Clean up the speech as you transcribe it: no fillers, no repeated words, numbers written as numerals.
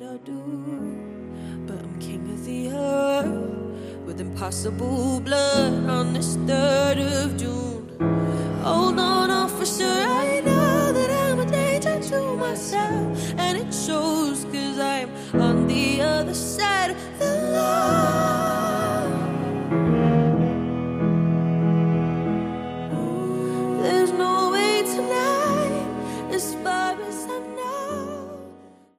what I do. But I'm king of the earth, with impossible blood on this dirt.